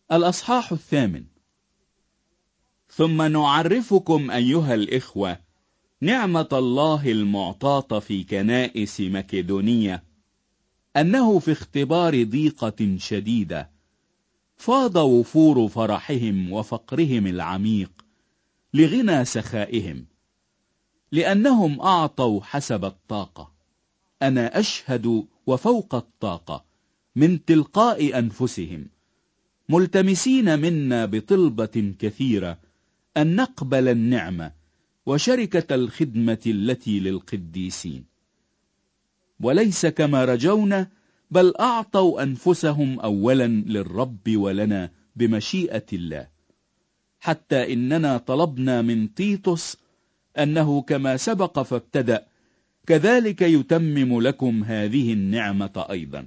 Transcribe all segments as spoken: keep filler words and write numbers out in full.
الأصحاح الثامن. ثم نعرفكم أيها الإخوة نعمة الله المعطاة في كنائس مكدونية، أنه في اختبار ضيقة شديدة فاض وفور فرحهم وفقرهم العميق لغنى سخائهم، لأنهم أعطوا حسب الطاقة، أنا أشهد وفوق الطاقة من تلقاء أنفسهم، ملتمسين منا بطلبة كثيرة أن نقبل النعمة وشركة الخدمة التي للقديسين، وليس كما رجونا، بل أعطوا أنفسهم أولا للرب ولنا بمشيئة الله، حتى إننا طلبنا من تيتوس أنه كما سبق فابتدأ كذلك يتمم لكم هذه النعمة أيضا،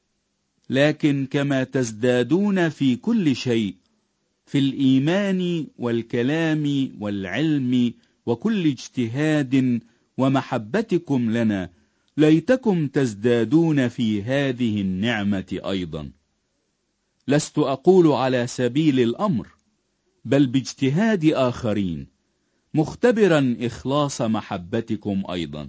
لكن كما تزدادون في كل شيء، في الإيمان والكلام والعلم وكل اجتهاد ومحبتكم لنا، ليتكم تزدادون في هذه النعمة أيضا. لست أقول على سبيل الأمر، بل باجتهاد آخرين، مختبرا إخلاص محبتكم أيضا.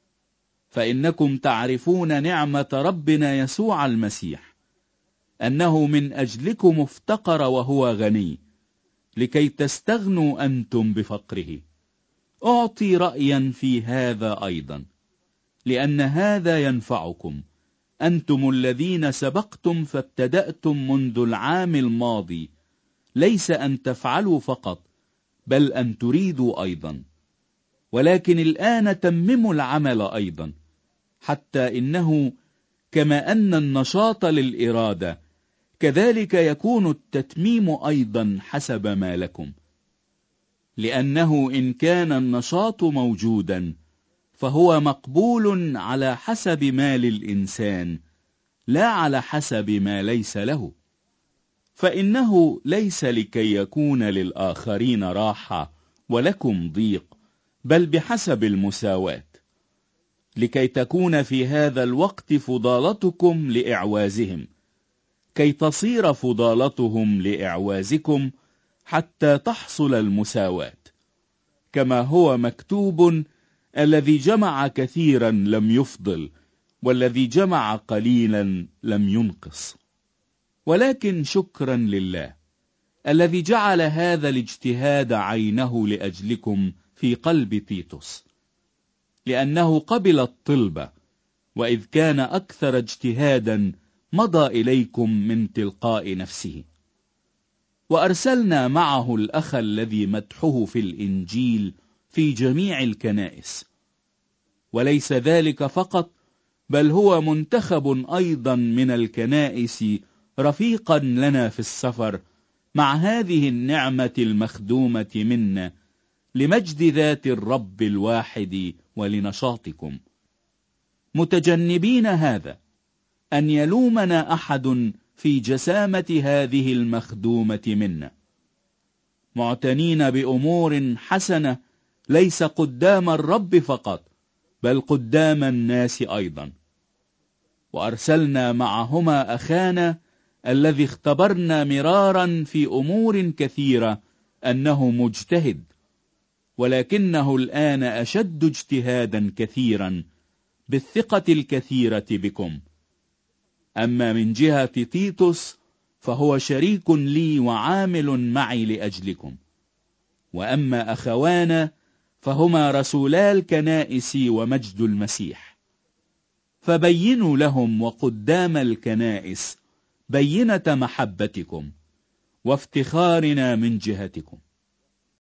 فإنكم تعرفون نعمة ربنا يسوع المسيح، أنه من أجلكم افتقر وهو غني، لكي تستغنوا أنتم بفقره. أعطي رأيا في هذا أيضا، لأن هذا ينفعكم، أنتم الذين سبقتم فابتدأتم منذ العام الماضي، ليس أن تفعلوا فقط، بل أن تريدوا أيضا، ولكن الآن تمموا العمل أيضا، حتى إنه كما أن النشاط للإرادة، كذلك يكون التتميم أيضا حسب ما لكم. لأنه إن كان النشاط موجودا فهو مقبول على حسب ما للإنسان، لا على حسب ما ليس له. فإنه ليس لكي يكون للآخرين راحة ولكم ضيق، بل بحسب المساواة، لكي تكون في هذا الوقت فضالتكم لإعوازهم، كي تصير فضالتهم لإعوازكم، حتى تحصل المساواة، كما هو مكتوب: الذي جمع كثيرا لم يفضل، والذي جمع قليلا لم ينقص. ولكن شكرا لله الذي جعل هذا الاجتهاد عينه لأجلكم في قلب تيتوس، لأنه قبل الطلبة، وإذ كان أكثر اجتهادا مضى إليكم من تلقاء نفسه. وأرسلنا معه الأخ الذي مدحه في الإنجيل في جميع الكنائس، وليس ذلك فقط، بل هو منتخب أيضا من الكنائس رفيقا لنا في السفر مع هذه النعمة المخدومة منا، لمجد ذات الرب الواحد ولنشاطكم، متجنبين هذا أن يلومنا أحد في جسامة هذه المخدومة منا، معتنين بأمور حسنة، ليس قدام الرب فقط، بل قدام الناس أيضا. وأرسلنا معهما أخانا الذي اختبرنا مرارا في أمور كثيرة أنه مجتهد، ولكنه الآن أشد اجتهادا كثيرا بالثقة الكثيرة بكم. أما من جهة تيتوس فهو شريك لي وعامل معي لأجلكم. وأما أخوانا فهما رسولا الكنائس ومجد المسيح، فبينوا لهم وقدام الكنائس بينة محبتكم وافتخارنا من جهتكم.